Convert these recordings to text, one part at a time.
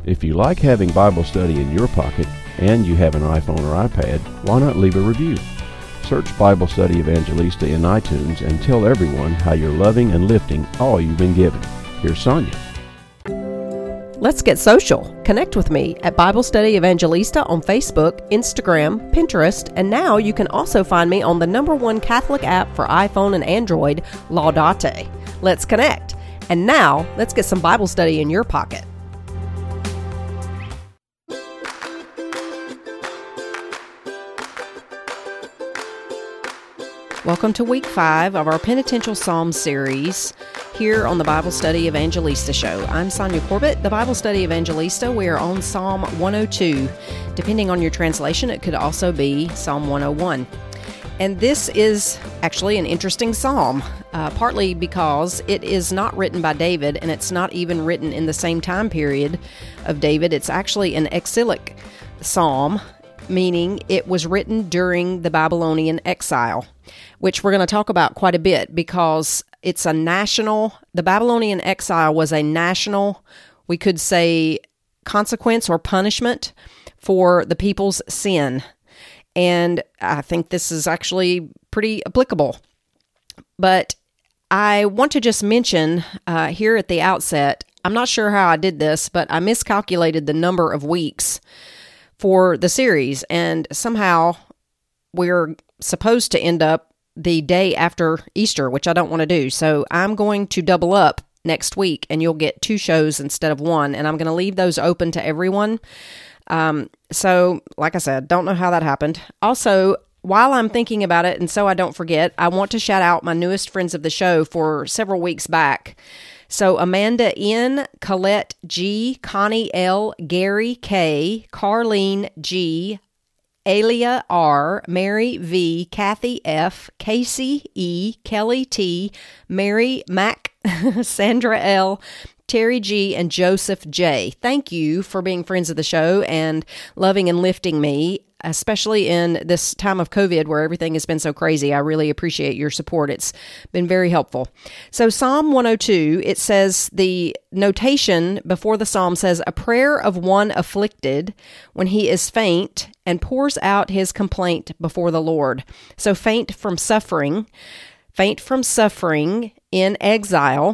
If you like having Bible study in your pocket and you have an iPhone or iPad, why not leave a review? Search Bible Study Evangelista in iTunes and tell everyone how you're loving and lifting all you've been given. Here's Sonia. Let's get social. Connect with me at Bible Study Evangelista on Facebook, Instagram, Pinterest, and now you can also find me on the #1 Catholic app for iPhone and Android, Laudate. Let's connect. And now, let's get some Bible study in your pocket. Welcome to week 5 of our Penitential Psalm series here on the Bible Study Evangelista show. I'm Sonia Corbett, the Bible Study Evangelista. We are on Psalm 102. Depending on your translation, it could also be Psalm 101. And this is actually an interesting psalm, partly because it is not written by David, and it's not even written in the same time period of David. It's actually an exilic psalm, meaning it was written during the Babylonian exile, which we're going to talk about quite a bit because it's the Babylonian exile was a national, we could say, consequence or punishment for the people's sin. And I think this is actually pretty applicable. But I want to just mention here at the outset, I'm not sure how I did this, but I miscalculated the number of weeks for the series. And somehow we're supposed to end up the day after Easter, which I don't want to do. So I'm going to double up next week and you'll get 2 shows instead of 1. And I'm going to leave those open to everyone. So like I said, don't know how that happened. Also, while I'm thinking about it, and so I don't forget, I want to shout out my newest friends of the show for several weeks back. So Amanda N., Colette G., Connie L., Gary K., Carlene G., Alia R., Mary V., Kathy F., Casey E., Kelly T., Mary Mac., Sandra L., Terry G., and Joseph J. Thank you for being friends of the show and loving and lifting me, especially in this time of COVID where everything has been so crazy. I really appreciate your support. It's been very helpful. So Psalm 102, it says, the notation before the psalm says, a prayer of one afflicted when he is faint and pours out his complaint before the Lord. So faint from suffering in exile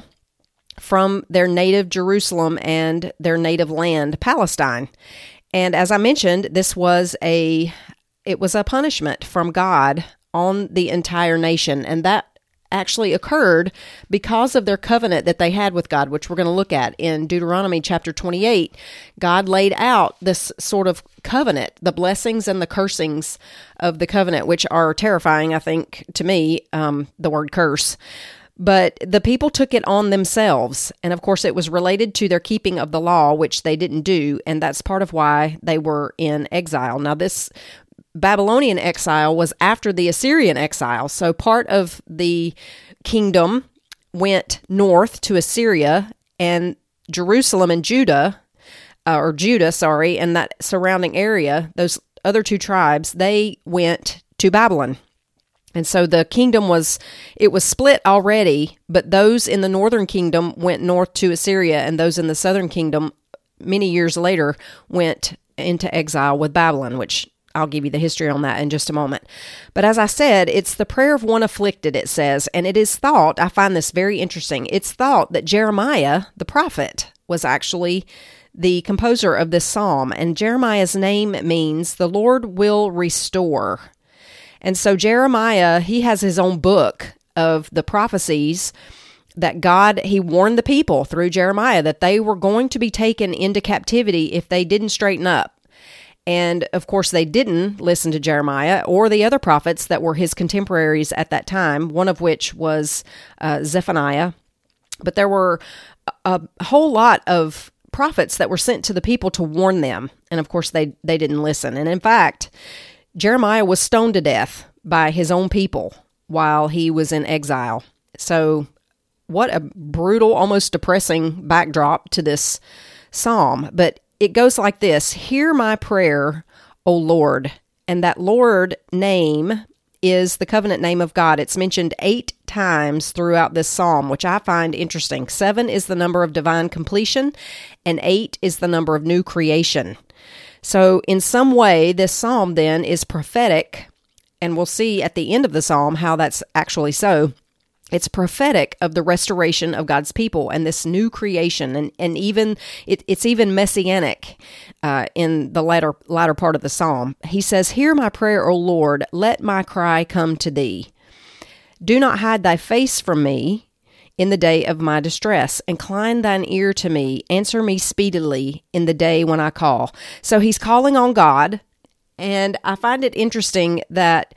from their native Jerusalem and their native land, Palestine. And as I mentioned, it was a punishment from God on the entire nation. And that actually occurred because of their covenant that they had with God, which we're going to look at in Deuteronomy chapter 28. God laid out this sort of covenant, the blessings and the cursings of the covenant, which are terrifying, I think, to me, the word curse. But the people took it on themselves. And of course, it was related to their keeping of the law, which they didn't do. And that's part of why they were in exile. Now, this Babylonian exile was after the Assyrian exile. So part of the kingdom went north to Assyria, and Jerusalem and Judah, and that surrounding area, those other 2 tribes, they went to Babylon. And so the kingdom was split already, but those in the northern kingdom went north to Assyria, and those in the southern kingdom, many years later, went into exile with Babylon, which I'll give you the history on that in just a moment. But as I said, it's the prayer of one afflicted, it says, and it is thought, I find this very interesting, it's thought that Jeremiah, the prophet, was actually the composer of this psalm, and Jeremiah's name means the Lord will restore. And so Jeremiah, he has his own book of the prophecies that he warned the people through Jeremiah that they were going to be taken into captivity if they didn't straighten up. And of course, they didn't listen to Jeremiah or the other prophets that were his contemporaries at that time, one of which was Zephaniah. But there were a whole lot of prophets that were sent to the people to warn them. And of course, they didn't listen. And in fact, Jeremiah was stoned to death by his own people while he was in exile. So what a brutal, almost depressing backdrop to this psalm. But it goes like this: hear my prayer, O Lord. And that Lord name is the covenant name of God. It's mentioned 8 times throughout this psalm, which I find interesting. 7 is the number of divine completion, and 8 is the number of new creation. So in some way, this psalm then is prophetic, and we'll see at the end of the psalm how that's actually so. It's prophetic of the restoration of God's people and this new creation, and even it's even messianic in the latter part of the psalm. He says, "Hear my prayer, O Lord, let my cry come to thee. Do not hide thy face from me in the day of my distress. Incline thine ear to me. Answer me speedily in the day when I call." So he's calling on God, and I find it interesting that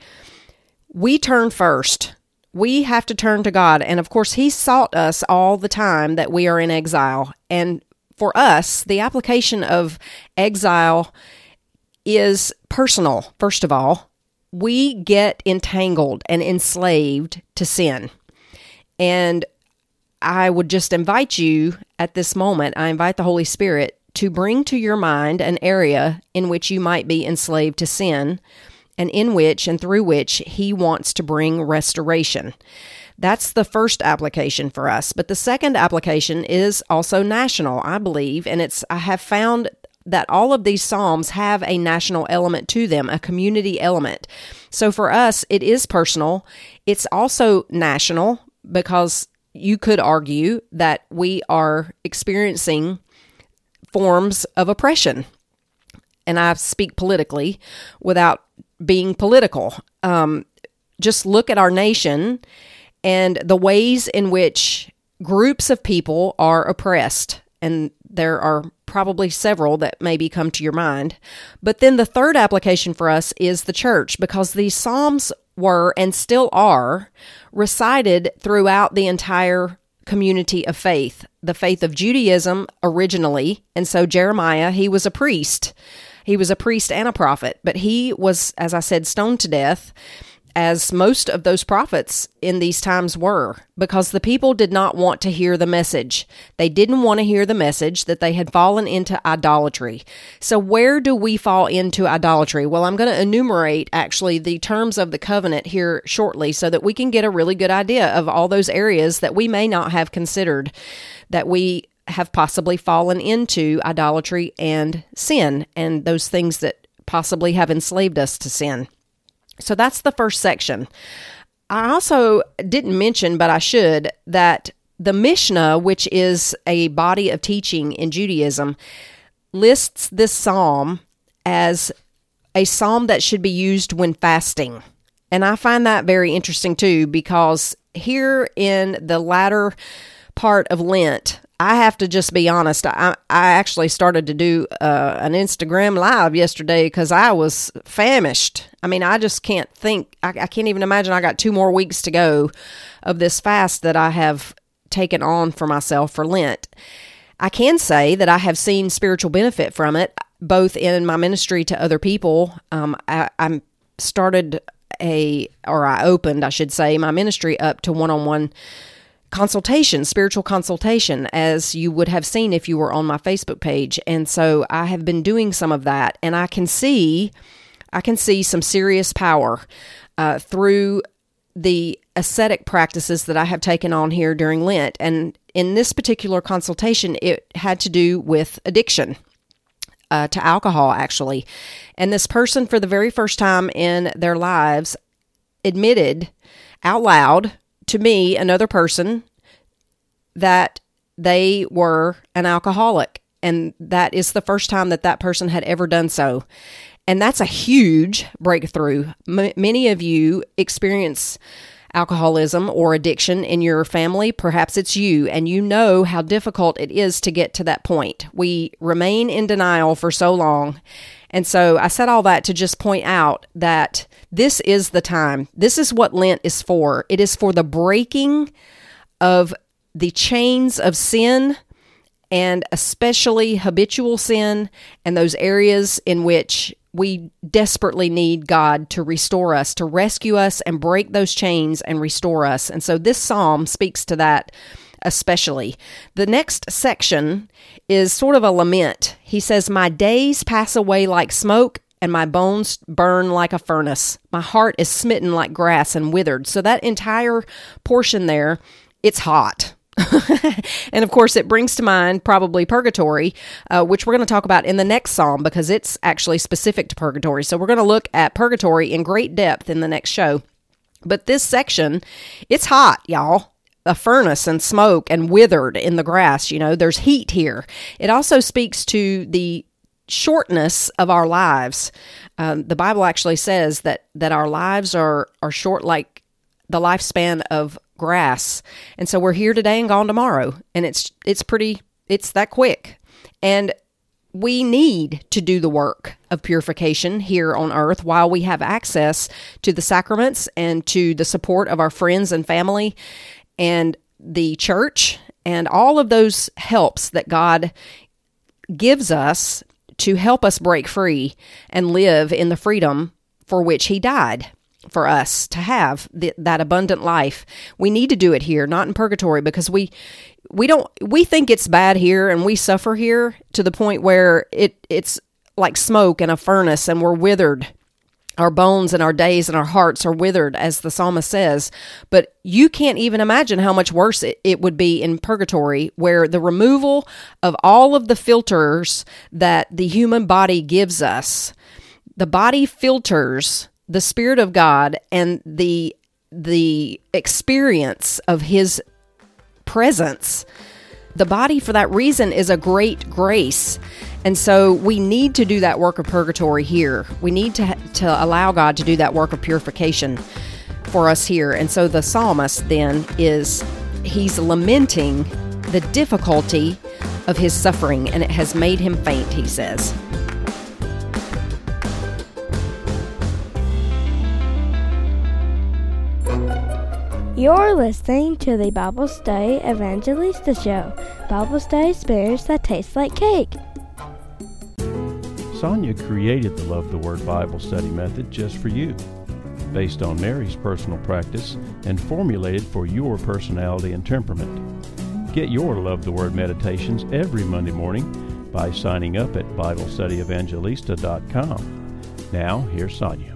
we turn first. We have to turn to God. And of course, He sought us all the time that we are in exile. And for us, the application of exile is personal, first of all. We get entangled and enslaved to sin. And I would just invite you at this moment, I invite the Holy Spirit to bring to your mind an area in which you might be enslaved to sin, and in which and through which He wants to bring restoration. That's the first application for us. But the second application is also national, I believe, and I have found that all of these psalms have a national element to them, a community element. So for us, it is personal. It's also national, because you could argue that we are experiencing forms of oppression. And I speak politically without being political. Just look at our nation and the ways in which groups of people are oppressed. And there are probably several that maybe come to your mind. But then the third application for us is the church, because these Psalms were and still are recited throughout the entire community of faith, the faith of Judaism originally. And so Jeremiah, he was a priest. He was a priest and a prophet, but he was, as I said, stoned to death, as most of those prophets in these times were, because the people did not want to hear the message. They didn't want to hear the message that they had fallen into idolatry. So where do we fall into idolatry? Well, I'm going to enumerate actually the terms of the covenant here shortly so that we can get a really good idea of all those areas that we may not have considered, that we have possibly fallen into idolatry and sin, and those things that possibly have enslaved us to sin. So that's the first section. I also didn't mention, but I should, that the Mishnah, which is a body of teaching in Judaism, lists this psalm as a psalm that should be used when fasting. And I find that very interesting too, because here in the latter part of Lent, I have to just be honest. I actually started to do an Instagram live yesterday because I was famished. I mean, I just can't think. I can't even imagine. I got 2 more weeks to go of this fast that I have taken on for myself for Lent. I can say that I have seen spiritual benefit from it, both in my ministry to other people. I opened, I should say, my ministry up to one-on-one consultation, spiritual consultation, as you would have seen if you were on my Facebook page. And so I have been doing some of that, and I can see some serious power through the ascetic practices that I have taken on here during Lent. And in this particular consultation, it had to do with addiction to alcohol, actually. And this person, for the very first time in their lives, admitted out loud to me, another person, that they were an alcoholic. And that is the first time that person had ever done so. And that's a huge breakthrough. Many of you experience alcoholism or addiction in your family. Perhaps it's you, and you know how difficult it is to get to that point. We remain in denial for so long. And so I said all that to just point out that this is the time. This is what Lent is for. It is for the breaking of the chains of sin, and especially habitual sin, and those areas in which we desperately need God to restore us, to rescue us and break those chains and restore us. And so this psalm speaks to that especially. The next section is sort of a lament. He says, "My days pass away like smoke, and my bones burn like a furnace. My heart is smitten like grass and withered. So that entire portion there, it's hot. And of course, it brings to mind probably purgatory, which we're going to talk about in the next psalm because it's actually specific to purgatory. So we're going to look at purgatory in great depth in the next show. But this section, it's hot, y'all. A furnace and smoke and withered in the grass. You know, there's heat here. It also speaks to the shortness of our lives. The Bible actually says that our lives are short like the lifespan of grass. And so we're here today and gone tomorrow. And it's that quick. And we need to do the work of purification here on earth while we have access to the sacraments and to the support of our friends and family and the church and all of those helps that God gives us to help us break free and live in the freedom for which He died for us to have that abundant life. We need to do it here, not in purgatory, because we think it's bad here and we suffer here to the point where it's like smoke in a furnace and we're withered. Our bones and our days and our hearts are withered, as the psalmist says. But you can't even imagine how much worse it would be in purgatory, where the removal of all of the filters that the human body gives us, the body filters the Spirit of God and the experience of His presence. The body, for that reason, is a great grace. And so we need to do that work of purgatory here. We need to allow God to do that work of purification for us here. And so the psalmist then he's lamenting the difficulty of his suffering, and it has made him faint, he says. You're listening to the Bible Study Evangelista Show. Bible study experience that tastes like cake. Sonia created the Love the Word Bible study method just for you, based on Mary's personal practice and formulated for your personality and temperament. Get your Love the Word meditations every Monday morning by signing up at BibleStudyEvangelista.com. Now, here's Sonia.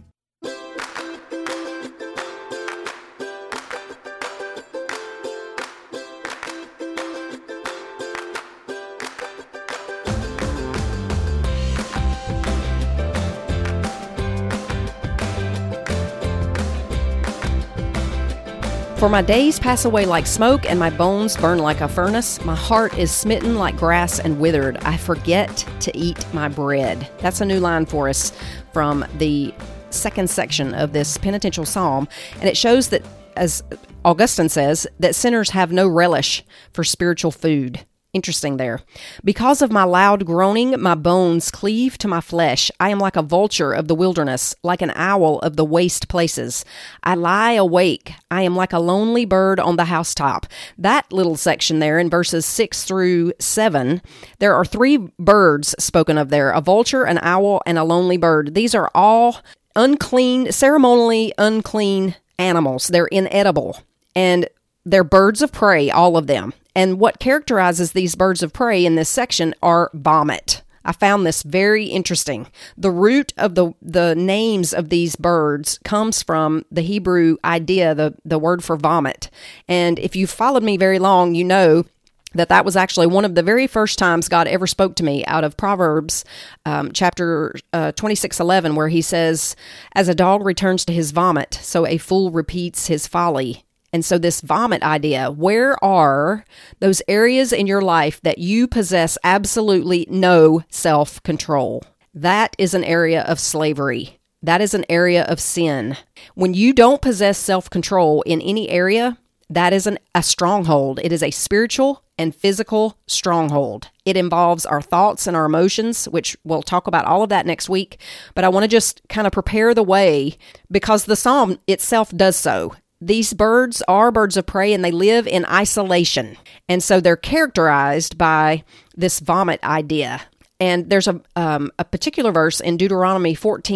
For my days pass away like smoke, and my bones burn like a furnace. My heart is smitten like grass and withered. I forget to eat my bread. That's a new line for us from the second section of this penitential psalm. And it shows that, as Augustine says, that sinners have no relish for spiritual food. Interesting there. Because of my loud groaning, my bones cleave to my flesh. I am like a vulture of the wilderness, like an owl of the waste places. I lie awake. I am like a lonely bird on the housetop. That little section there in verses 6 through 7, there are 3 birds spoken of there, a vulture, an owl, and a lonely bird. These are all unclean, ceremonially unclean animals. They're inedible, and they're birds of prey, all of them. And what characterizes these birds of prey in this section are vomit. I found this very interesting. The root of the names of these birds comes from the Hebrew idea, the word for vomit. And if you've followed me very long, you know that was actually one of the very first times God ever spoke to me out of Proverbs chapter 26:11, where he says, "As a dog returns to his vomit, so a fool repeats his folly." And so this vomit idea, where are those areas in your life that you possess absolutely no self-control? That is an area of slavery. That is an area of sin. When you don't possess self-control in any area, that is a stronghold. It is a spiritual and physical stronghold. It involves our thoughts and our emotions, which we'll talk about all of that next week. But I want to just kind of prepare the way, because the psalm itself does so. These birds are birds of prey, and they live in isolation. And so they're characterized by this vomit idea. And there's a particular verse in Deuteronomy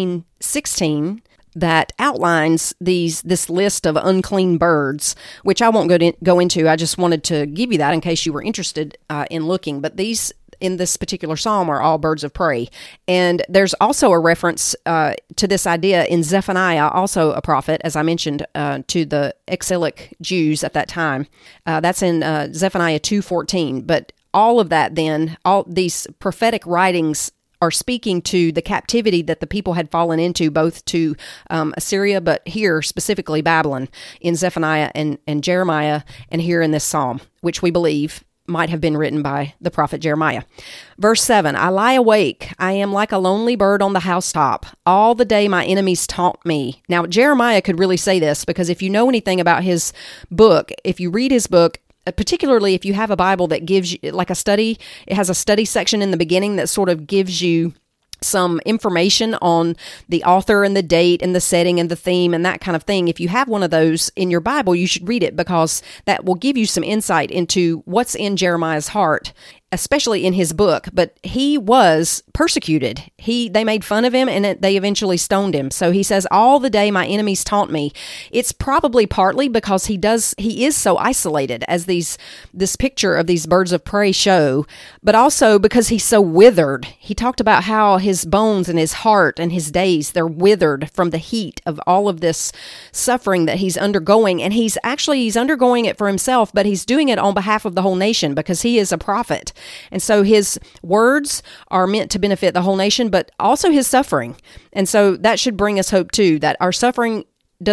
14:16 that outlines this list of unclean birds, which I won't go into. I just wanted to give you that in case you were interested in looking. But in this particular psalm are all birds of prey. And there's also a reference to this idea in Zephaniah, also a prophet, as I mentioned, to the exilic Jews at that time. That's in Zephaniah 2:14. But all of that then, all these prophetic writings are speaking to the captivity that the people had fallen into, both to Assyria, but here specifically Babylon, in Zephaniah and Jeremiah, and here in this psalm, which we believe might have been written by the prophet Jeremiah. Verse 7, I lie awake. I am like a lonely bird on the housetop. All the day my enemies taunt me. Now, Jeremiah could really say this, because if you know anything about his book, if you read his book, particularly if you have a Bible that gives you, like a study, it has a study section in the beginning that sort of gives you some information on the author and the date and the setting and the theme and that kind of thing. If you have one of those in your Bible, you should read it, because that will give you some insight into what's in Jeremiah's heart, especially in his book. But he was persecuted. They made fun of him, and they eventually stoned him. So he says, all the day my enemies taunt me. It's probably partly because he is so isolated, as this picture of these birds of prey show, but also because he's so withered. He talked about how his bones and his heart and his days, they're withered from the heat of all of this suffering that he's undergoing. And he's undergoing it for himself, but he's doing it on behalf of the whole nation, because he is a prophet. And so his words are meant to benefit the whole nation, but also his suffering. And so that should bring us hope too, that our suffering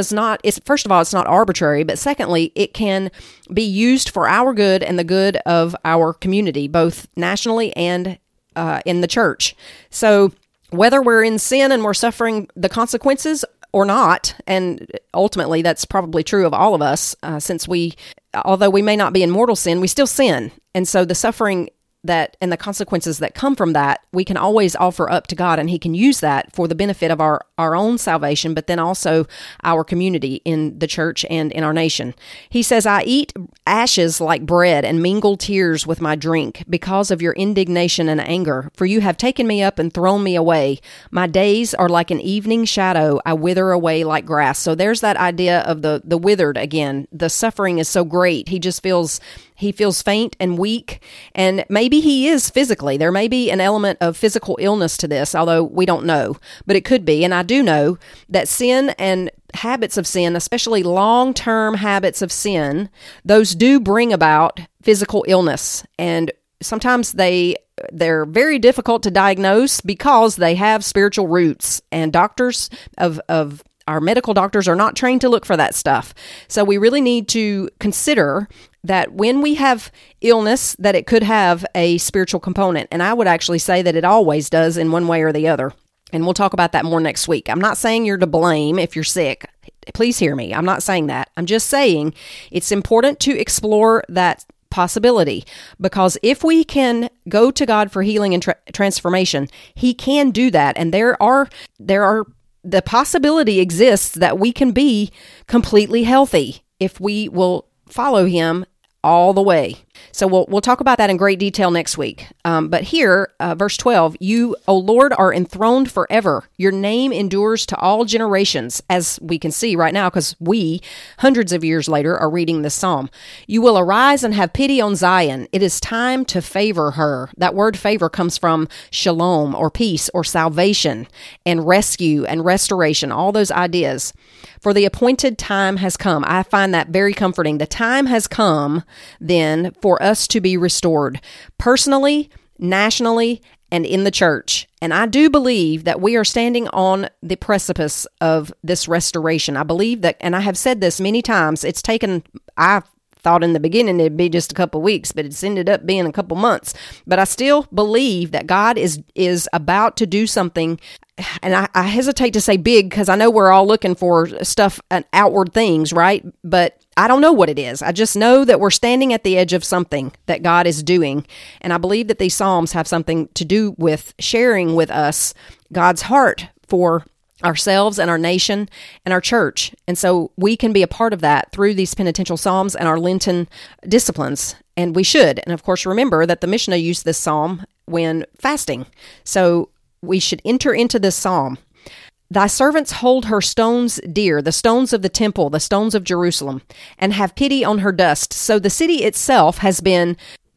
first of all, it's not arbitrary, but secondly, it can be used for our good and the good of our community, both nationally and in the church. So whether we're in sin and we're suffering the consequences or not, and ultimately that's probably true of all of us, since although we may not be in mortal sin, we still sin. And so the suffering and the consequences that come from that, we can always offer up to God, and He can use that for the benefit of our own salvation, but then also our community in the church and in our nation. He says, I eat ashes like bread and mingle tears with my drink because of your indignation and anger, for you have taken me up and thrown me away. My days are like an evening shadow. I wither away like grass. So there's that idea of the withered again. The suffering is so great. He feels faint and weak, and maybe he is physically. There may be an element of physical illness to this, although we don't know, but it could be. And I do know that sin and habits of sin, especially long-term habits of sin, those do bring about physical illness. And sometimes they're very difficult to diagnose because they have spiritual roots, and doctors of our medical doctors are not trained to look for that stuff. So we really need to consider that when we have illness, that it could have a spiritual component. And I would actually say that it always does in one way or the other. And we'll talk about that more next week. I'm not saying you're to blame if you're sick. Please hear me. I'm not saying that. I'm just saying it's important to explore that possibility, because if we can go to God for healing and transformation, He can do that. And there are the possibility exists that we can be completely healthy if we will follow Him all the way. So we'll talk about that in great detail next week. But here, verse 12, you, O Lord, are enthroned forever. Your name endures to all generations, as we can see right now, because we, hundreds of years later, are reading this psalm. You will arise and have pity on Zion. It is time to favor her. That word favor comes from shalom, or peace, or salvation, and rescue, and restoration, all those ideas. For the appointed time has come. I find that very comforting. The time has come, then, for us to be restored, personally, nationally, and in the church. And I do believe that we are standing on the precipice of this restoration. I believe that, and I have said this many times, I thought in the beginning it'd be just a couple weeks, but it's ended up being a couple months. But I still believe that God is about to do something. And I hesitate to say big, because I know we're all looking for stuff and outward things, right? But I don't know what it is. I just know that we're standing at the edge of something that God is doing. And I believe that these Psalms have something to do with sharing with us God's heart for ourselves and our nation and our church. And so we can be a part of that through these penitential Psalms and our Lenten disciplines. And we should. And of course, remember that the Mishnah used this Psalm when fasting. So we should enter into this psalm. Thy servants hold her stones dear, the stones of the temple, the stones of Jerusalem, and have pity on her dust. So the city itself has been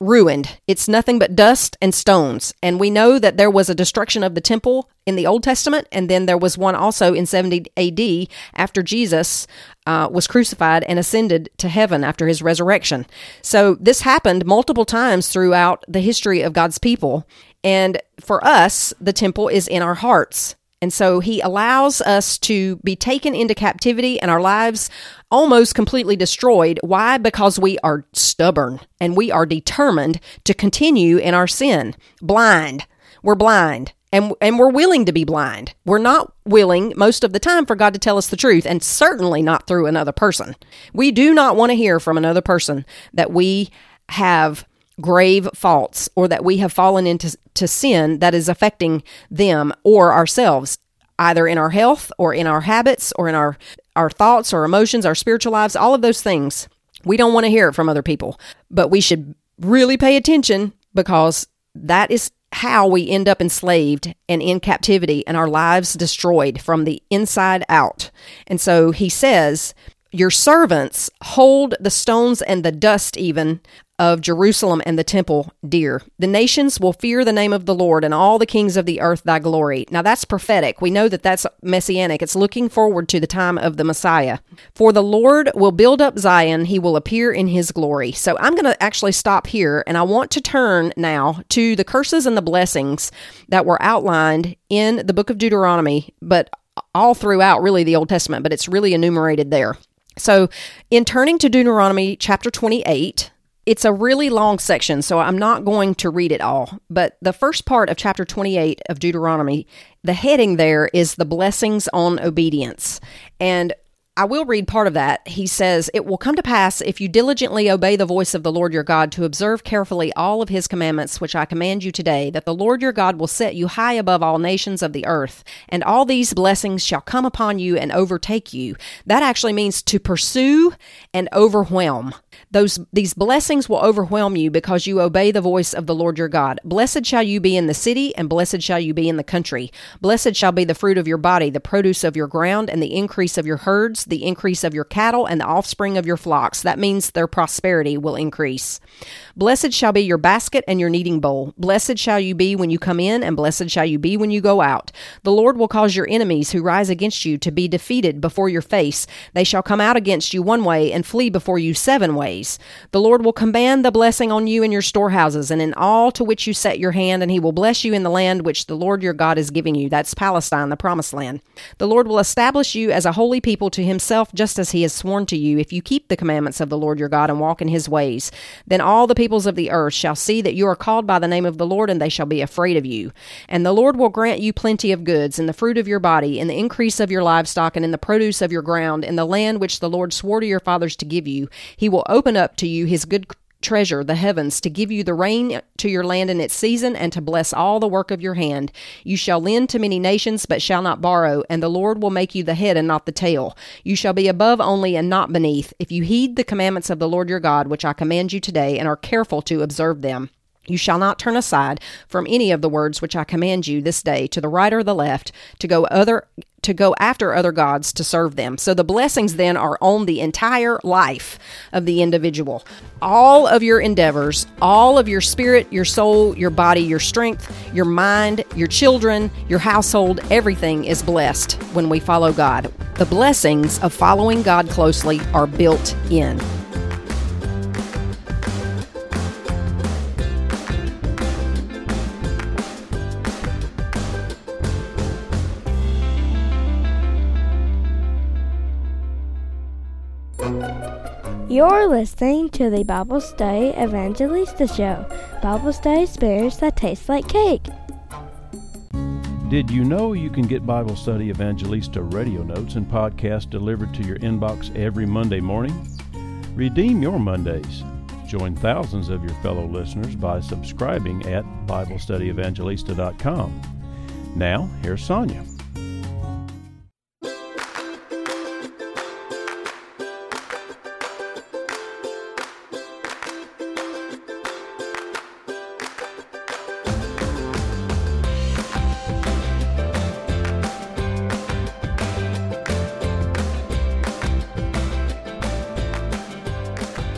ruined. It's nothing but dust and stones. And we know that there was a destruction of the temple in the Old Testament, and then there was one also in 70 AD after Jesus was crucified and ascended to heaven after his resurrection. So this happened multiple times throughout the history of God's people. And for us, the temple is in our hearts. And so he allows us to be taken into captivity and our lives almost completely destroyed. Why? Because we are stubborn and we are determined to continue in our sin. Blind. We're blind. And we're willing to be blind. We're not willing most of the time for God to tell us the truth, and certainly not through another person. We do not want to hear from another person that we have grave faults or that we have fallen into sin that is affecting them or ourselves, either in our health or in our habits or in our thoughts or emotions, our spiritual lives, all of those things. We don't want to hear it from other people, but we should really pay attention, because that is how we end up enslaved and in captivity and our lives destroyed from the inside out. And so he says, your servants hold the stones and the dust even of Jerusalem and the temple dear. The nations will fear the name of the Lord, and all the kings of the earth thy glory. Now that's prophetic. We know that that's messianic. It's looking forward to the time of the Messiah. For the Lord will build up Zion. He will appear in his glory. So I'm going to actually stop here, and I want to turn now to the curses and the blessings that were outlined in the book of Deuteronomy, but all throughout really the Old Testament, but it's really enumerated there. So in turning to Deuteronomy chapter 28, it's a really long section, so I'm not going to read it all. But the first part of chapter 28 of Deuteronomy, the heading there is the blessings on obedience. And I will read part of that. He says, it will come to pass if you diligently obey the voice of the Lord your God to observe carefully all of his commandments, which I command you today, that the Lord your God will set you high above all nations of the earth. And all these blessings shall come upon you and overtake you. That actually means to pursue and overwhelm. These blessings will overwhelm you because you obey the voice of the Lord your God. Blessed shall you be in the city, and blessed shall you be in the country. Blessed shall be the fruit of your body, the produce of your ground, and the increase of your herds, the increase of your cattle, and the offspring of your flocks. That means their prosperity will increase. Blessed shall be your basket and your kneading bowl. Blessed shall you be when you come in, and blessed shall you be when you go out. The Lord will cause your enemies who rise against you to be defeated before your face. They shall come out against you one way and flee before you 7 ways. The Lord will command the blessing on you in your storehouses and in all to which you set your hand, and he will bless you in the land which the Lord your God is giving you. That's Palestine, the promised land. The Lord will establish you as a holy people to himself, just as he has sworn to you, if you keep the commandments of the Lord your God and walk in his ways. Then all the peoples of the earth shall see that you are called by the name of the Lord, and they shall be afraid of you. And the Lord will grant you plenty of goods, in the fruit of your body, in the increase of your livestock, and in the produce of your ground, in the land which the Lord swore to your fathers to give you. He will open up to you his good treasure, the heavens, to give you the rain to your land in its season, and to bless all the work of your hand. You shall lend to many nations, but shall not borrow, and the Lord will make you the head and not the tail. You shall be above only and not beneath, if you heed the commandments of the Lord your God, which I command you today, and are careful to observe them. You shall not turn aside from any of the words which I command you this day, to the right or the left, to go after other gods to serve them. So the blessings then are on the entire life of the individual. All of your endeavors, all of your spirit, your soul, your body, your strength, your mind, your children, your household, everything is blessed when we follow God. The blessings of following God closely are built in. You're listening to the Bible Study Evangelista Show. Bible study experience that tastes like cake. Did you know you can get Bible Study Evangelista radio notes and podcasts delivered to your inbox every Monday morning? Redeem your Mondays. Join thousands of your fellow listeners by subscribing at BibleStudyEvangelista.com. Now, here's Sonia.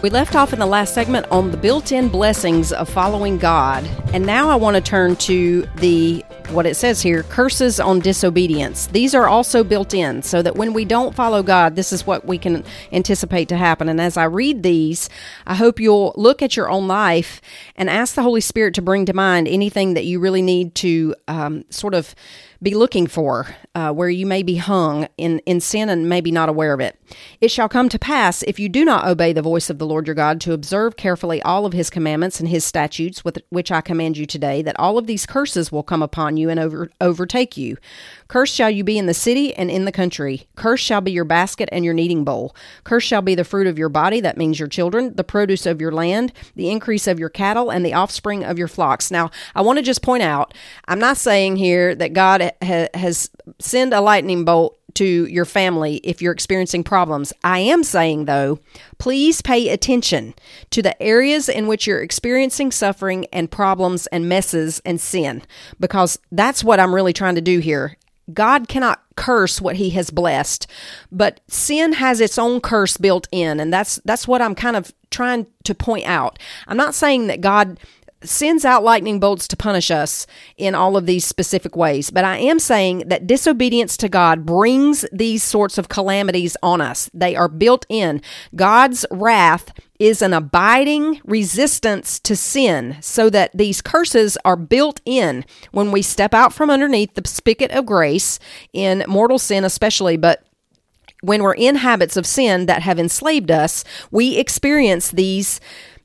We left off in the last segment on the built-in blessings of following God, and now I want to turn to what it says here, curses on disobedience. These are also built in, so that when we don't follow God, this is what we can anticipate to happen. And as I read these, I hope you'll look at your own life and ask the Holy Spirit to bring to mind anything that you really need to sort of be looking for, where you may be hung in sin and maybe not aware of it. It shall come to pass, if you do not obey the voice of the Lord your God, to observe carefully all of his commandments and his statutes, with which I command you today, that all of these curses will come upon you and overtake you. Cursed shall you be in the city and in the country. Cursed shall be your basket and your kneading bowl. Cursed shall be the fruit of your body, that means your children, the produce of your land, the increase of your cattle, and the offspring of your flocks. Now, I want to just point out, I'm not saying here that God has sent a lightning bolt to your family if you're experiencing problems. I am saying, though, please pay attention to the areas in which you're experiencing suffering and problems and messes and sin, because that's what I'm really trying to do here. God cannot curse what he has blessed, but sin has its own curse built in, and that's what I'm kind of trying to point out. I'm not saying that God sends out lightning bolts to punish us in all of these specific ways, but I am saying that disobedience to God brings these sorts of calamities on us. They are built in. God's wrath is an abiding resistance to sin, so that these curses are built in when we step out from underneath the spigot of grace, in mortal sin especially, but when we're in habits of sin that have enslaved us, we experience these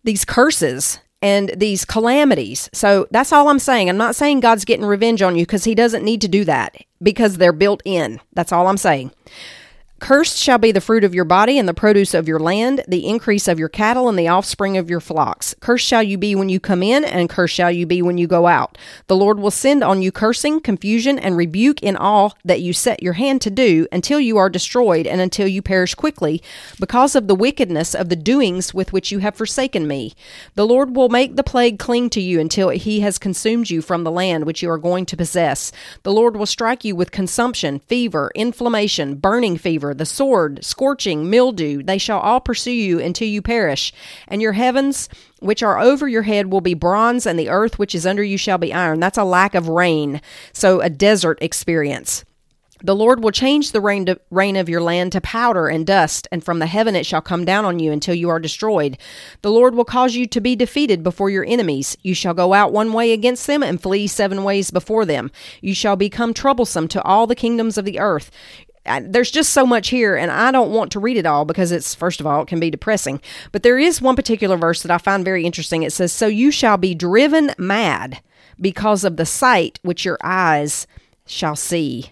curses and these calamities. So that's all I'm saying. I'm not saying God's getting revenge on you, because he doesn't need to do that, because they're built in. That's all I'm saying. Cursed shall be the fruit of your body and the produce of your land, the increase of your cattle and the offspring of your flocks. Cursed shall you be when you come in, and cursed shall you be when you go out. The Lord will send on you cursing, confusion, and rebuke in all that you set your hand to do, until you are destroyed and until you perish quickly, because of the wickedness of the doings with which you have forsaken me. The Lord will make the plague cling to you until he has consumed you from the land which you are going to possess. The Lord will strike you with consumption, fever, inflammation, burning fever, the sword, scorching, mildew. They shall all pursue you until you perish. And your heavens, which are over your head, will be bronze, and the earth which is under you shall be iron. That's a lack of rain. So a desert experience. The Lord will change the rain of your land to powder and dust, and from the heaven it shall come down on you until you are destroyed. The Lord will cause you to be defeated before your enemies. You shall go out one way against them and flee 7 ways before them. You shall become troublesome to all the kingdoms of the earth. There's just so much here, and I don't want to read it all, because it's, first of all, it can be depressing. But there is one particular verse that I find very interesting. It says, "So you shall be driven mad because of the sight which your eyes shall see."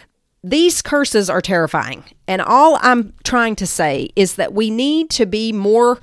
These curses are terrifying, and all I'm trying to say is that we need to be more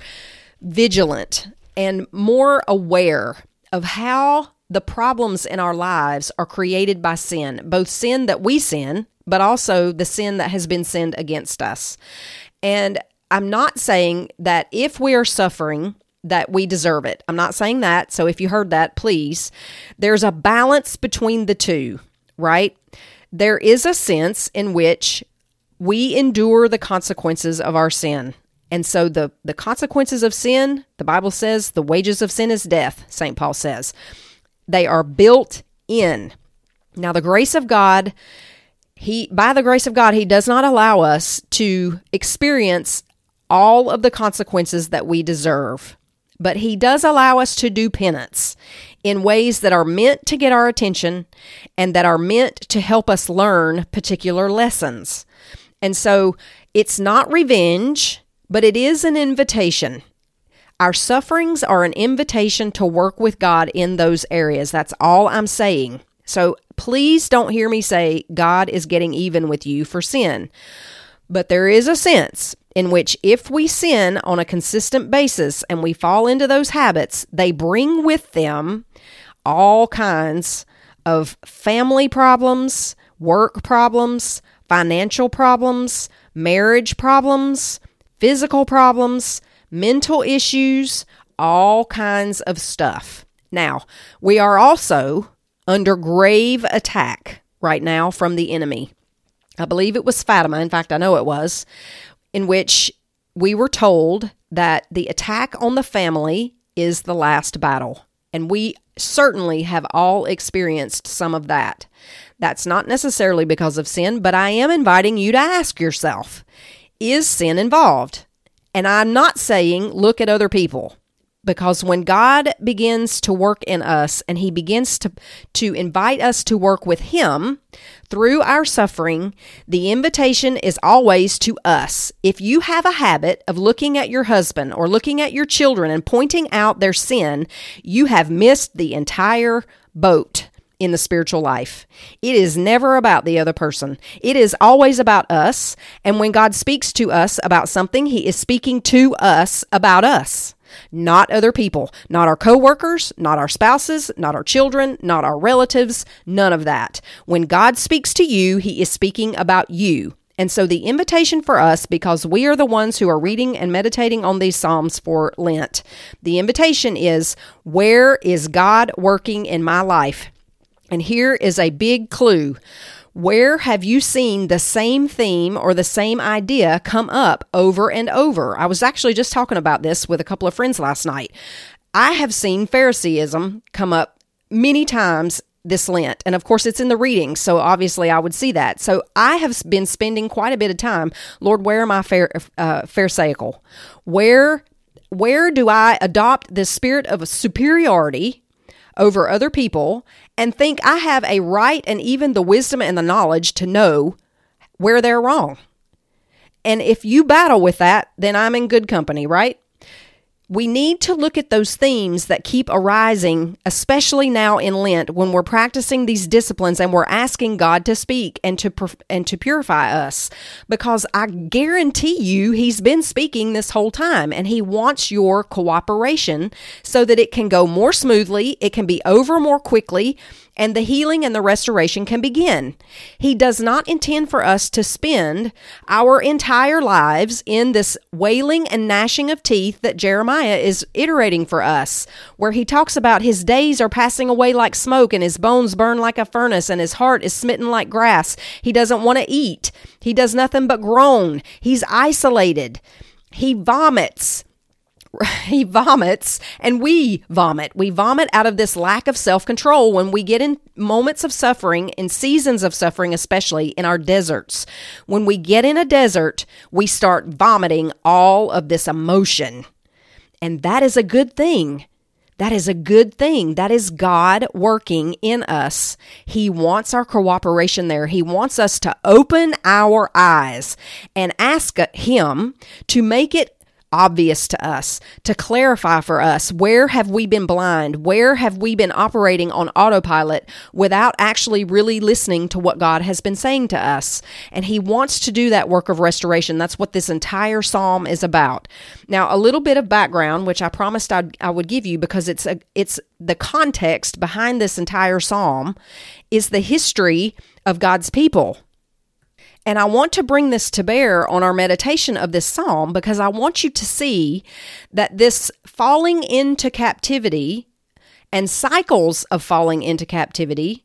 vigilant and more aware of how the problems in our lives are created by sin, both sin that we sin, but also the sin that has been sinned against us. And I'm not saying that if we are suffering, that we deserve it. I'm not saying that. So if you heard that, please. There's a balance between the two, right? There is a sense in which we endure the consequences of our sin. And so the consequences of sin, the Bible says, the wages of sin is death, St. Paul says. They are built in. Now, the grace of God, by the grace of God, he does not allow us to experience all of the consequences that we deserve. But he does allow us to do penance in ways that are meant to get our attention and that are meant to help us learn particular lessons. And so it's not revenge, but it is an invitation. Our sufferings are an invitation to work with God in those areas. That's all I'm saying. So please don't hear me say God is getting even with you for sin. But there is a sense in which if we sin on a consistent basis and we fall into those habits, they bring with them all kinds of family problems, work problems, financial problems, marriage problems, physical problems, mental issues, all kinds of stuff. Now, we are also under grave attack right now from the enemy. I believe it was Fatima, in fact, I know it was, in which we were told that the attack on the family is the last battle. And we certainly have all experienced some of that. That's not necessarily because of sin, but I am inviting you to ask yourself, is sin involved? And I'm not saying look at other people, because when God begins to work in us and he begins to invite us to work with him through our suffering, the invitation is always to us. If you have a habit of looking at your husband or looking at your children and pointing out their sin, you have missed the entire boat in the spiritual life. It is never about the other person. It is always about us. And when God speaks to us about something, he is speaking to us about us. Not other people, not our coworkers, not our spouses, not our children, not our relatives, none of that. When God speaks to you, he is speaking about you. And so the invitation for us, because we are the ones who are reading and meditating on these Psalms for Lent, the invitation is, where is God working in my life? And here is a big clue. Where have you seen the same theme or the same idea come up over and over? I was actually just talking about this with a couple of friends last night. I have seen Phariseeism come up many times this Lent. And of course, it's in the reading, so obviously I would see that. So I have been spending quite a bit of time, Lord, where am I Pharisaical? Where do I adopt this spirit of superiority over other people and think I have a right and even the wisdom and the knowledge to know where they're wrong? And if you battle with that, then I'm in good company, right? We need to look at those themes that keep arising, especially now in Lent, when we're practicing these disciplines and we're asking God to speak and to purify us. Because I guarantee you, he's been speaking this whole time, and he wants your cooperation so that it can go more smoothly, it can be over more quickly, and the healing and the restoration can begin. He does not intend for us to spend our entire lives in this wailing and gnashing of teeth that Jeremiah is iterating for us, where he talks about his days are passing away like smoke and his bones burn like a furnace and his heart is smitten like grass. He doesn't want to eat. He does nothing but groan. He's isolated. He vomits. He vomits and we vomit. We vomit out of this lack of self-control when we get in moments of suffering, in seasons of suffering, especially in our deserts. When we get in a desert, we start vomiting all of this emotion. And that is a good thing. That is a good thing. That is God working in us. He wants our cooperation there. He wants us to open our eyes and ask him to make it obvious to us, to clarify for us, where have we been blind? Where have we been operating on autopilot without actually really listening to what God has been saying to us? And he wants to do that work of restoration. That's what this entire psalm is about. Now, a little bit of background, which I promised I would give you, because it's the context behind this entire psalm is the history of God's people. And I want to bring this to bear on our meditation of this psalm because I want you to see that this falling into captivity and cycles of falling into captivity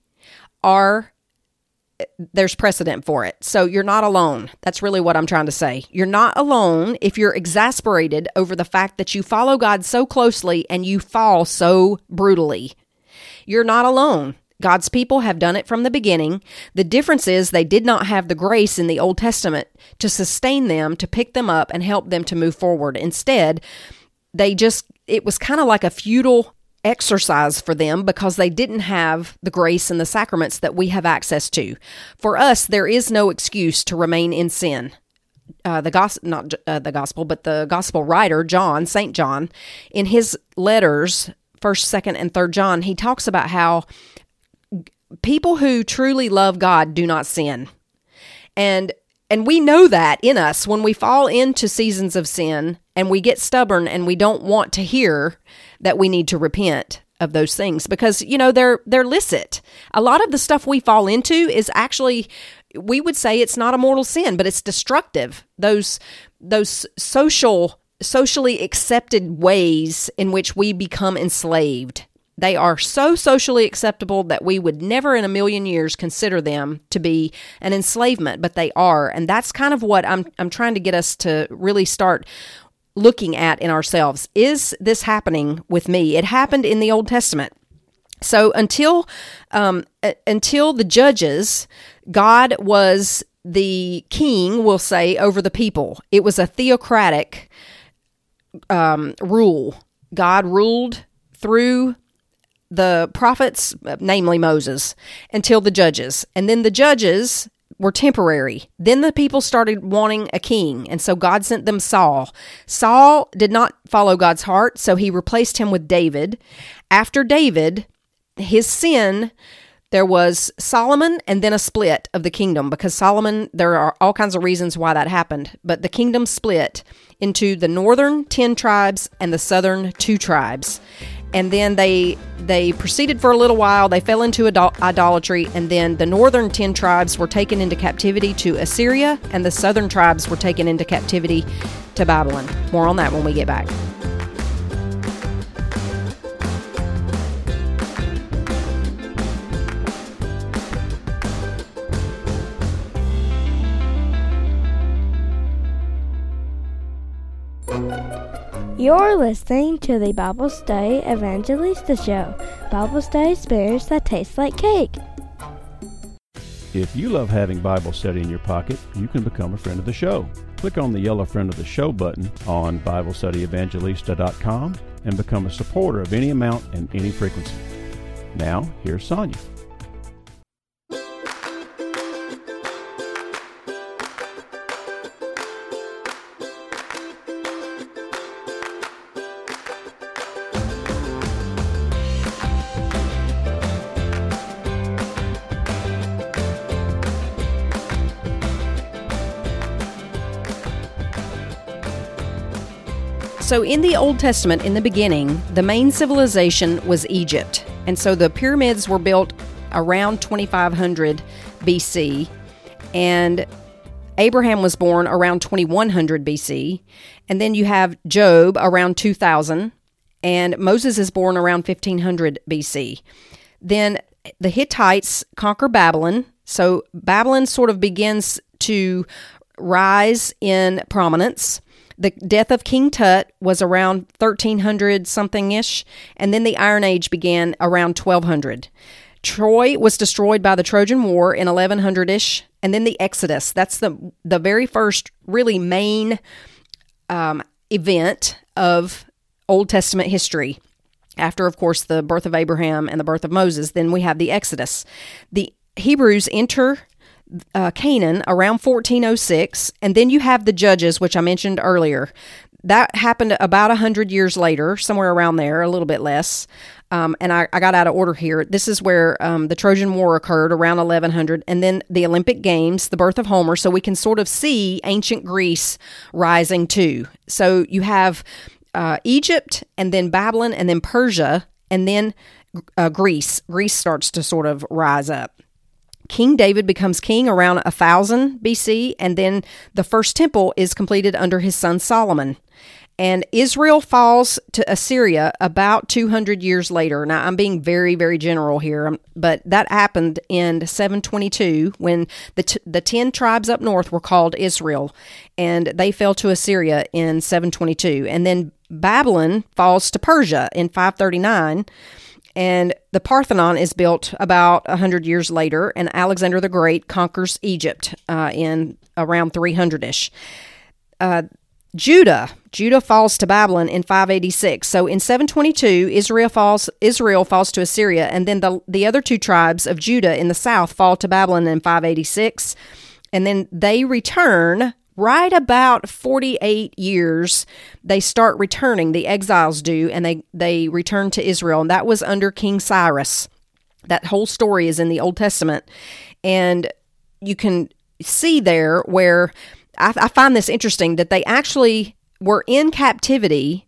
there's precedent for it. So you're not alone. That's really what I'm trying to say. You're not alone if you're exasperated over the fact that you follow God so closely and you fall so brutally. You're not alone. God's people have done it from the beginning. The difference is they did not have the grace in the Old Testament to sustain them, to pick them up and help them to move forward. Instead, it was kind of like a futile exercise for them because they didn't have the grace and the sacraments that we have access to. For us, there is no excuse to remain in sin. The gospel writer, John, St. John, in his letters, 1st, 2nd, and 3rd John, he talks about how people who truly love God do not sin. And we know that in us when we fall into seasons of sin and we get stubborn and we don't want to hear that we need to repent of those things because, they're licit. A lot of the stuff we fall into is actually, we would say it's not a mortal sin, but it's destructive. Those socially accepted ways in which we become enslaved. They are so socially acceptable that we would never in a million years consider them to be an enslavement, but they are. And that's kind of what I'm trying to get us to really start looking at in ourselves. Is this happening with me? It happened in the Old Testament. So until the judges, God was the king, we'll say, over the people. It was a theocratic rule. God ruled through the prophets, namely Moses, until the judges. And then the judges were temporary. Then the people started wanting a king, and so God sent them Saul. Saul did not follow God's heart, so he replaced him with David. After David, his sin, there was Solomon and then a split of the kingdom, because Solomon, there are all kinds of reasons why that happened, but the kingdom split into the northern 10 tribes and the southern 2 tribes. And then they proceeded for a little while. They fell into idolatry, and then the northern 10 tribes were taken into captivity to Assyria, and the southern tribes were taken into captivity to Babylon. More on that when we get back. You're listening to the Bible Study Evangelista Show. Bible study experience that tastes like cake. If you love having Bible study in your pocket, you can become a friend of the show. Click on the yellow Friend of the Show button on BibleStudyEvangelista.com and become a supporter of any amount and any frequency. Now, here's Sonia. So in the Old Testament, in the beginning, the main civilization was Egypt. And so the pyramids were built around 2500 BC. And Abraham was born around 2100 BC. And then you have Job around 2000. And Moses is born around 1500 BC. Then the Hittites conquer Babylon. So Babylon sort of begins to rise in prominence. The death of King Tut was around 1300 something-ish, and then the Iron Age began around 1200. Troy was destroyed by the Trojan War in 1100-ish, and then the Exodus. That's the very first really main event of Old Testament history. After, of course, the birth of Abraham and the birth of Moses, then we have the Exodus. The Hebrews enter Canaan around 1406, and then you have the Judges, which I mentioned earlier. That happened about 100 years later, somewhere around there, a little bit less. And I got out of order here. This is where the Trojan War occurred around 1100, and then the Olympic Games, the birth of Homer, so we can sort of see ancient Greece rising too. So you have Egypt, and then Babylon, and then Persia, and then Greece. Greece starts to sort of rise up. King David becomes king around 1000 BC, and then the first temple is completed under his son Solomon. And Israel falls to Assyria about 200 years later. Now, I'm being very, very general here, but that happened in 722 when the 10 tribes up north were called Israel, and they fell to Assyria in 722. And then Babylon falls to Persia in 539, and the Parthenon is built about 100 years later, and Alexander the Great conquers Egypt in around 300-ish. Judah falls to Babylon in 586. So in 722, Israel falls to Assyria, and then the other 2 tribes of Judah in the south fall to Babylon in 586, and then they return. Right about 48 years, they start returning. The exiles do, and they return to Israel. And that was under King Cyrus. That whole story is in the Old Testament. And you can see there where I find this interesting, that they actually were in captivity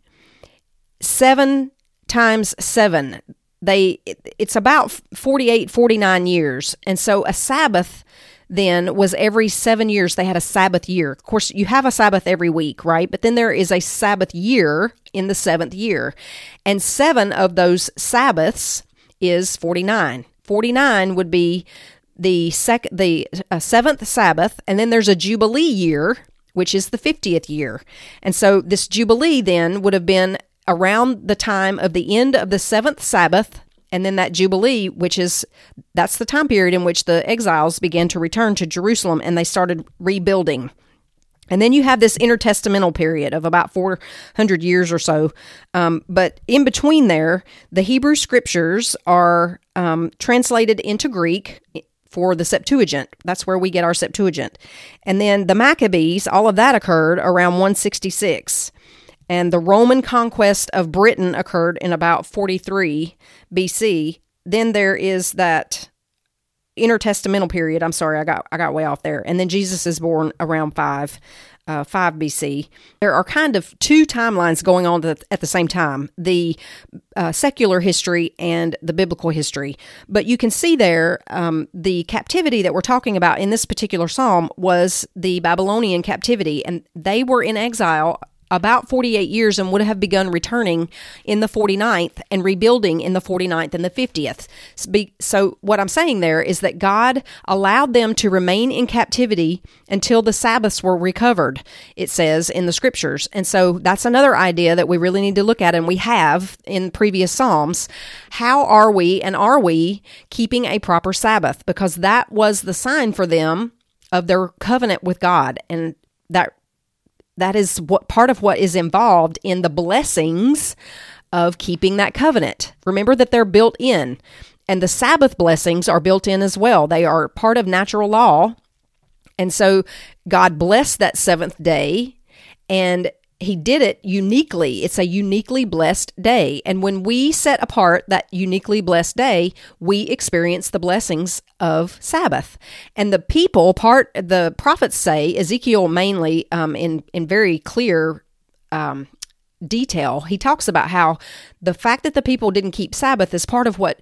7 times 7. It's about 48, 49 years. And so a Sabbath then was every 7 years. They had a Sabbath year. Of course, you have a Sabbath every week, right? But then there is a Sabbath year in the 7th year. And 7 of those Sabbaths is 49. 49 would be the 7th Sabbath, and then there's a Jubilee year, which is the 50th year. And so this Jubilee then would have been around the time of the end of the 7th Sabbath, and then that Jubilee, that's the time period in which the exiles began to return to Jerusalem and they started rebuilding. And then you have this intertestamental period of about 400 years or so. But in between there, the Hebrew scriptures are translated into Greek for the Septuagint. That's where we get our Septuagint. And then the Maccabees, all of that occurred around 166. And the Roman conquest of Britain occurred in about 43 BC. Then there is that intertestamental period. I'm sorry, I got way off there. And then Jesus is born around 5 BC. There are kind of two timelines going on at the same time, the secular history and the biblical history. But you can see there the captivity that we're talking about in this particular psalm was the Babylonian captivity, and they were in exile about 48 years and would have begun returning in the 49th and rebuilding in the 49th and the 50th. So what I'm saying there is that God allowed them to remain in captivity until the Sabbaths were recovered, it says in the scriptures. And so that's another idea that we really need to look at, and we have in previous Psalms. How are we keeping a proper Sabbath? Because that was the sign for them of their covenant with God, and that is what part of what is involved in the blessings of keeping that covenant. Remember that they're built in, and the Sabbath blessings are built in as well. They are part of natural law. And so God blessed that seventh day, and he did it uniquely. It's a uniquely blessed day. And when we set apart that uniquely blessed day, we experience the blessings of Sabbath. And the the prophets say, Ezekiel mainly, in very clear detail, he talks about how the fact that the people didn't keep Sabbath is part of what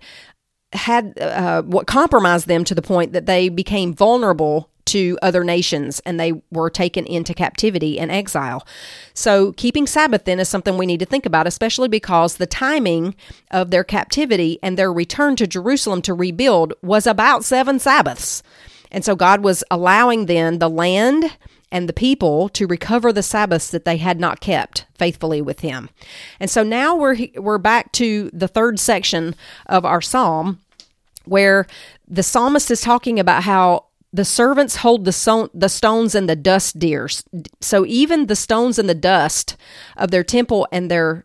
compromised them to the point that they became vulnerable to other nations, and they were taken into captivity and exile. So keeping Sabbath then is something we need to think about, especially because the timing of their captivity and their return to Jerusalem to rebuild was about 7 Sabbaths. And so God was allowing then the land and the people to recover the Sabbaths that they had not kept faithfully with him. And so now we're back to the third section of our psalm, where the psalmist is talking about how the servants hold the stones and the dust dear. So even the stones and the dust of their temple and their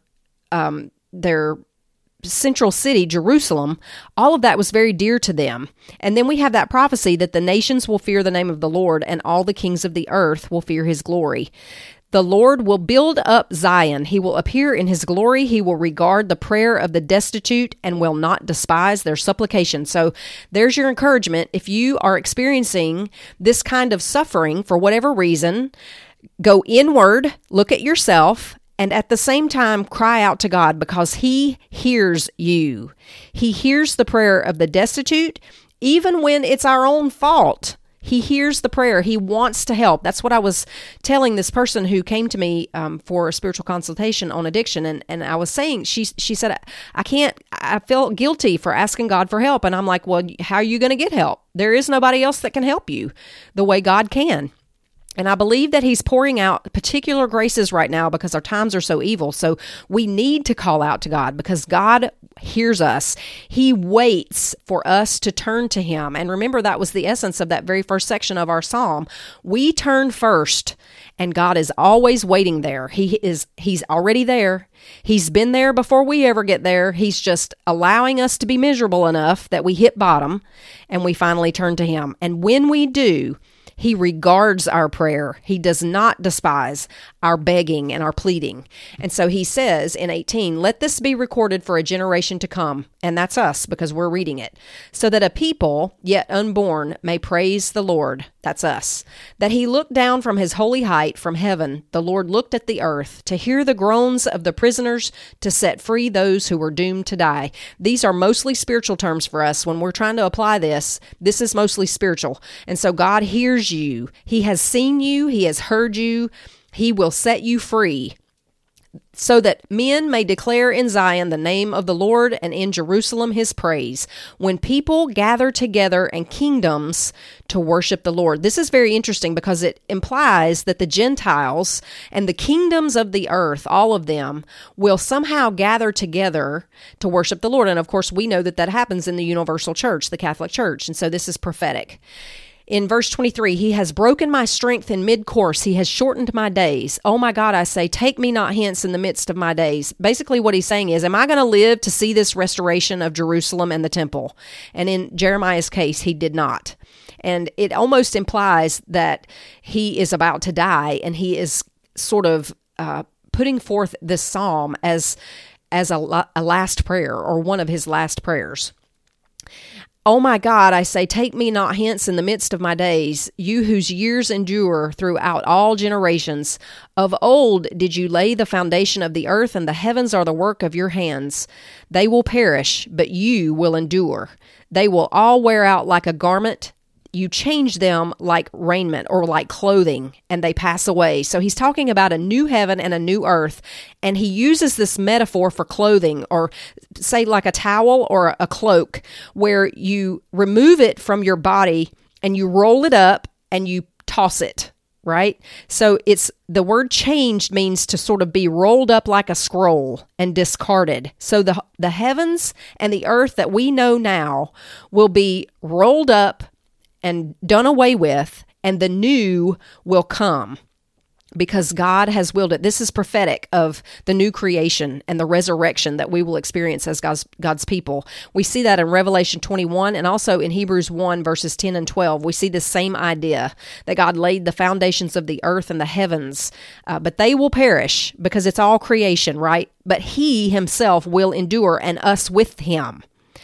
central city, Jerusalem, all of that was very dear to them. And then we have that prophecy that the nations will fear the name of the Lord, and all the kings of the earth will fear his glory. The Lord will build up Zion. He will appear in his glory. He will regard the prayer of the destitute and will not despise their supplication. So there's your encouragement. If you are experiencing this kind of suffering for whatever reason, go inward, look at yourself, and at the same time cry out to God, because he hears you. He hears the prayer of the destitute, even when it's our own fault. He hears the prayer. He wants to help. That's what I was telling this person who came to me for a spiritual consultation on addiction. And I was saying, she said, I felt guilty for asking God for help. And I'm like, well, how are you going to get help? There is nobody else that can help you the way God can. And I believe that he's pouring out particular graces right now because our times are so evil. So we need to call out to God, because God hears us. He waits for us to turn to him. And remember, that was the essence of that very first section of our psalm. We turn first, and God is always waiting there. He's already there. He's been there before we ever get there. He's just allowing us to be miserable enough that we hit bottom and we finally turn to him. And when we do, he regards our prayer. He does not despise our begging and our pleading. And so he says in 18, let this be recorded for a generation to come. And that's us, because we're reading it. So that a people yet unborn may praise the Lord. That's us. That he looked down from his holy height from heaven. The Lord looked at the earth to hear the groans of the prisoners, to set free those who were doomed to die. These are mostly spiritual terms for us. When we're trying to apply this is mostly spiritual. And so God hears you. He has seen you. He has heard you. He will set you free. so that men may declare in Zion the name of the Lord and in Jerusalem his praise, when people gather together and kingdoms to worship the Lord. This is very interesting because it implies that the Gentiles and the kingdoms of the earth, all of them, will somehow gather together to worship the Lord. And of course, we know that that happens in the universal church, the Catholic Church. And so this is prophetic. In verse 23, he has broken my strength in mid-course. He has shortened my days. Oh my God, I say, take me not hence in the midst of my days. Basically what he's saying is, am I going to live to see this restoration of Jerusalem and the temple? And in Jeremiah's case, he did not. And it almost implies that he is about to die, and he is sort of putting forth this psalm as a last prayer, or one of his last prayers. Oh my God, I say, take me not hence in the midst of my days, you whose years endure throughout all generations. Of old did you lay the foundation of the earth, and the heavens are the work of your hands. They will perish, but you will endure. They will all wear out like a garment. You change them like raiment or like clothing, and they pass away. So he's talking about a new heaven and a new earth, and he uses this metaphor for clothing, or say like a towel or a cloak, where you remove it from your body and you roll it up and you toss it, right? So it's the word changed means to sort of be rolled up like a scroll and discarded. So the heavens and the earth that we know now will be rolled up and done away with, and the new will come because God has willed it. This is prophetic of the new creation and the resurrection that we will experience as God's people. We see that in Revelation 21 and also in Hebrews 1 verses 10 and 12. We see the same idea that God laid the foundations of the earth and the heavens, but they will perish because it's all creation, right? But he himself will endure, and us with him.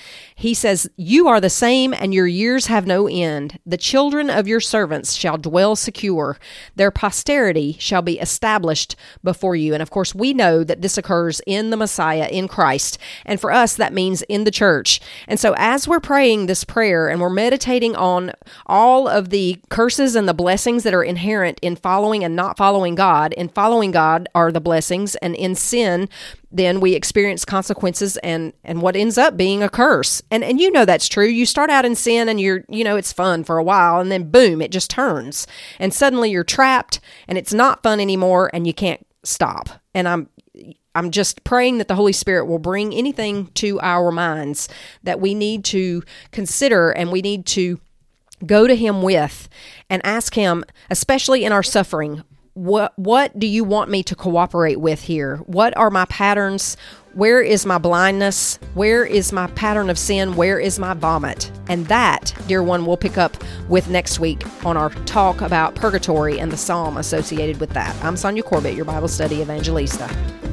He says, you are the same, and your years have no end. The children of your servants shall dwell secure. Their posterity shall be established before you. And of course, we know that this occurs in the Messiah, in Christ. And for us, that means in the church. And so as we're praying this prayer and we're meditating on all of the curses and the blessings that are inherent in following and not following God, in following God are the blessings, and in sin, then we experience consequences and what ends up being a curse. And you know that's true. You start out in sin and it's fun for a while, and then boom, it just turns. And suddenly you're trapped and it's not fun anymore and you can't stop. And I'm just praying that the Holy Spirit will bring anything to our minds that we need to consider and we need to go to him with and ask him, especially in our suffering, what do you want me to cooperate with here? What are my patterns? Where is my blindness? Where is my pattern of sin? Where is my vomit? And that, dear one, we'll pick up with next week on our talk about purgatory and the psalm associated with that. I'm Sonia Corbett, your Bible study evangelista.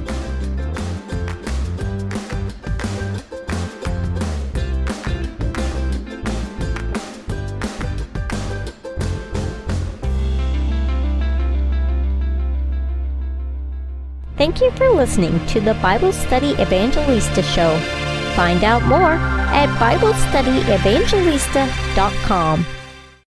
Thank you for listening to the Bible Study Evangelista Show. Find out more at BibleStudyEvangelista.com.